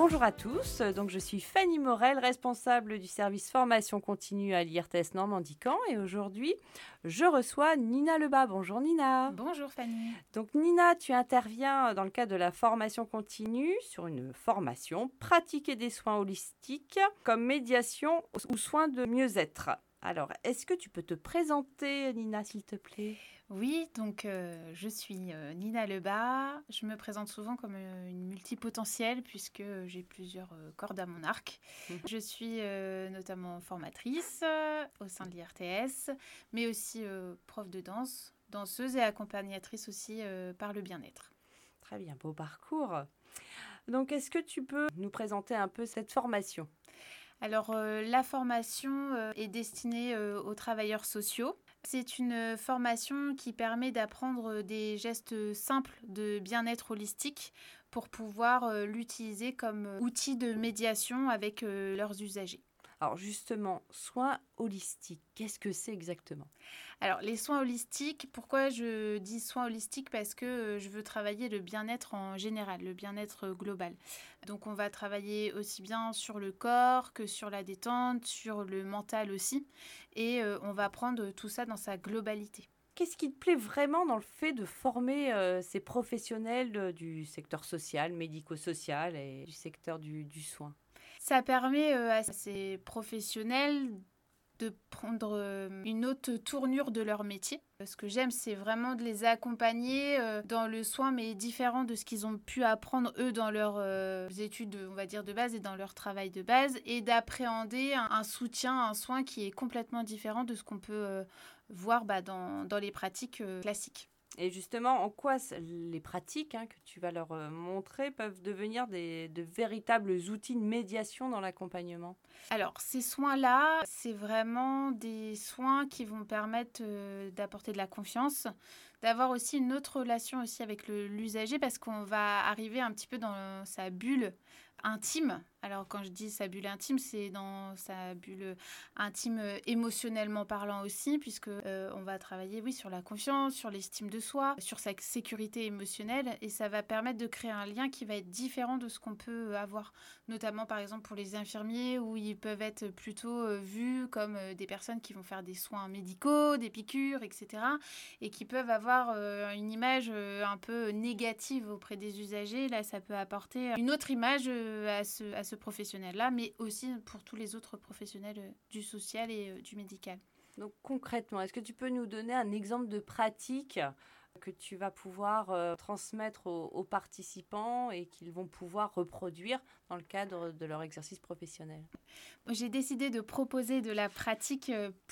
Bonjour à tous, donc je suis Fanny Morel, responsable du service formation continue à l'IRTS Normandie-Caen et aujourd'hui je reçois Nina Lebas. Bonjour Nina. Bonjour Fanny. Donc Nina, tu interviens dans le cadre de la formation continue sur une formation pratiquer des soins holistiques comme médiation ou soins de mieux-être. Alors, est-ce que tu peux te présenter Nina s'il te plaît ? Oui, donc je suis Nina Lebas. Je me présente souvent comme une multipotentielle puisque j'ai plusieurs cordes à mon arc. Je suis notamment formatrice au sein de l'IRTS, mais aussi prof de danse, danseuse et accompagnatrice aussi par le bien-être. Très bien, beau parcours. Donc, est-ce que tu peux nous présenter un peu cette formation ? Alors, la formation est destinée aux travailleurs sociaux. C'est une formation qui permet d'apprendre des gestes simples de bien-être holistique pour pouvoir l'utiliser comme outil de médiation avec leurs usagers. Alors justement, soins holistiques, qu'est-ce que c'est exactement ? Alors, les soins holistiques, pourquoi je dis soins holistiques ? Parce que je veux travailler le bien-être en général, le bien-être global. Donc, on va travailler aussi bien sur le corps que sur la détente, sur le mental aussi. Et on va prendre tout ça dans sa globalité. Qu'est-ce qui te plaît vraiment dans le fait de former ces professionnels du secteur social, médico-social et du secteur du soin ? Ça permet à ces professionnels de prendre une autre tournure de leur métier. Ce que j'aime, c'est vraiment de les accompagner dans le soin, mais différent de ce qu'ils ont pu apprendre, eux, dans leurs études, on va dire, de base et dans leur travail de base, et d'appréhender un soutien, un soin qui est complètement différent de ce qu'on peut voir dans les pratiques classiques. Et justement, en quoi les pratiques que tu vas leur montrer peuvent devenir de véritables outils de médiation dans l'accompagnement ? Alors, ces soins-là, c'est vraiment des soins qui vont permettre d'apporter de la confiance, d'avoir aussi une autre relation aussi avec l'usager parce qu'on va arriver un petit peu dans sa bulle intime. Alors, quand je dis sa bulle intime, c'est dans sa bulle intime émotionnellement parlant aussi, puisque on va travailler, oui, sur la confiance, sur l'estime de soi, sur sa sécurité émotionnelle, et ça va permettre de créer un lien qui va être différent de ce qu'on peut avoir, notamment par exemple pour les infirmiers, où ils peuvent être plutôt vus comme des personnes qui vont faire des soins médicaux, des piqûres, etc., et qui peuvent avoir une image un peu négative auprès des usagers. Là, ça peut apporter une autre image à ce professionnel-là, mais aussi pour tous les autres professionnels du social et du médical. Donc concrètement, est-ce que tu peux nous donner un exemple de pratique que tu vas pouvoir transmettre aux participants et qu'ils vont pouvoir reproduire dans le cadre de leur exercice professionnel ? J'ai décidé de proposer de la pratique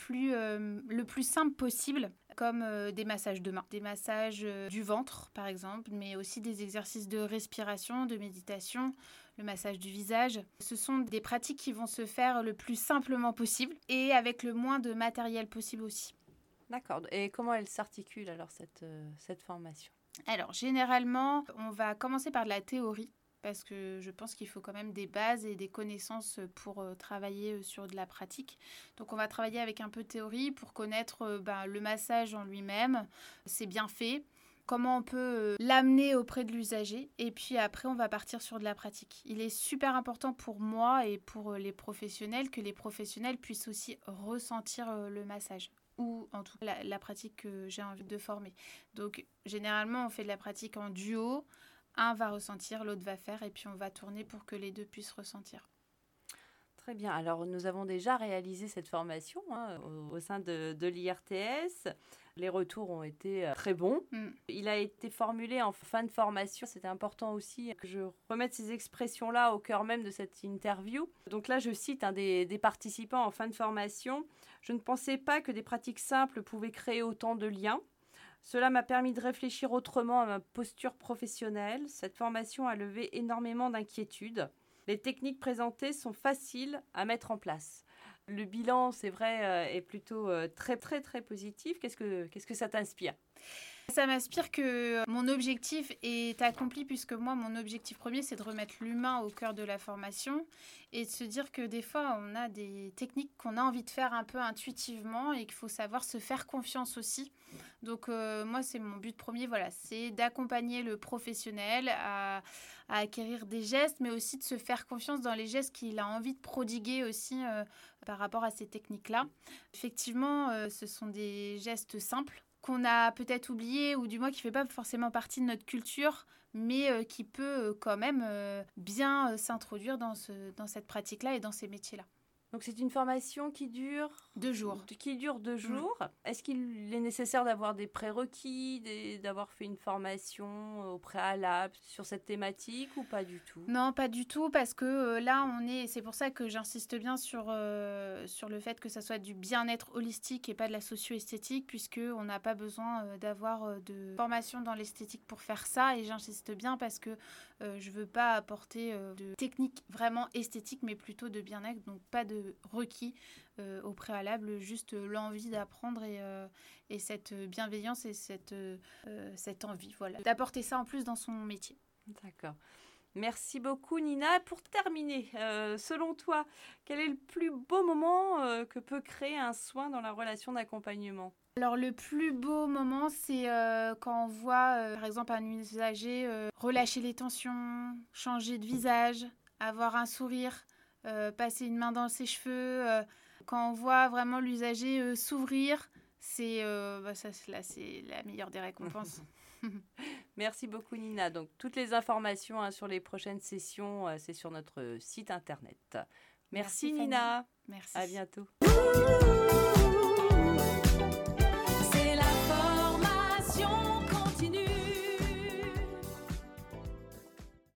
le plus simple possible, comme des massages de mains, des massages du ventre par exemple, mais aussi des exercices de respiration, de méditation, le massage du visage. Ce sont des pratiques qui vont se faire le plus simplement possible et avec le moins de matériel possible aussi. D'accord. Et comment elle s'articule alors cette formation ? Alors, généralement, on va commencer par de la théorie parce que je pense qu'il faut quand même des bases et des connaissances pour travailler sur de la pratique. Donc, on va travailler avec un peu de théorie pour connaître le massage en lui-même, ses bienfaits, comment on peut l'amener auprès de l'usager. Et puis après, on va partir sur de la pratique. Il est super important pour moi et pour les professionnels que les professionnels puissent aussi ressentir le massage, ou en tout cas la pratique que j'ai envie de former. Donc généralement on fait de la pratique en duo, un va ressentir, l'autre va faire et puis on va tourner pour que les deux puissent ressentir. Très bien, alors nous avons déjà réalisé cette formation au sein de l'IRTS. Les retours ont été très bons. Il a été formulé en fin de formation. C'était important aussi que je remette ces expressions-là au cœur même de cette interview. Donc là, je cite des participants en fin de formation. « Je ne pensais pas que des pratiques simples pouvaient créer autant de liens. Cela m'a permis de réfléchir autrement à ma posture professionnelle. Cette formation a levé énormément d'inquiétudes. Les techniques présentées sont faciles à mettre en place. » Le bilan, c'est vrai, est plutôt très, très, très positif. Qu'est-ce que ça t'inspire ? Ça m'inspire que mon objectif est accompli, puisque moi, mon objectif premier, c'est de remettre l'humain au cœur de la formation et de se dire que des fois, on a des techniques qu'on a envie de faire un peu intuitivement et qu'il faut savoir se faire confiance aussi. Donc, moi, c'est mon but premier, voilà, c'est d'accompagner le professionnel à acquérir des gestes, mais aussi de se faire confiance dans les gestes qu'il a envie de prodiguer aussi par rapport à ces techniques-là. Effectivement, ce sont des gestes simples qu'on a peut-être oublié ou du moins qui ne fait pas forcément partie de notre culture, mais qui peut quand même bien s'introduire dans cette pratique-là et dans ces métiers-là. Donc c'est une formation qui dure 2 jours. Qui dure 2 jours. Est-ce qu'il est nécessaire d'avoir des prérequis, d'avoir fait une formation au préalable sur cette thématique ou pas du tout ? Non, pas du tout, parce que là, c'est pour ça que j'insiste bien sur le fait que ça soit du bien-être holistique et pas de la socio-esthétique, puisqu'on n'a pas besoin d'avoir de formation dans l'esthétique pour faire ça. Et j'insiste bien parce que je ne veux pas apporter de techniques vraiment esthétiques, mais plutôt de bien-être, donc pas de requis au préalable, juste l'envie d'apprendre et cette bienveillance et cette envie, voilà, d'apporter ça en plus dans son métier. D'accord. Merci beaucoup Nina. Pour terminer, selon toi, quel est le plus beau moment que peut créer un soin dans la relation d'accompagnement ? Alors le plus beau moment, c'est quand on voit par exemple un usager relâcher les tensions, changer de visage, avoir un sourire, passer une main dans ses cheveux, quand on voit vraiment l'usager s'ouvrir, c'est la meilleure des récompenses. Merci beaucoup Nina. Donc toutes les informations sur les prochaines sessions, c'est sur notre site internet. Merci Nina. Merci. À bientôt.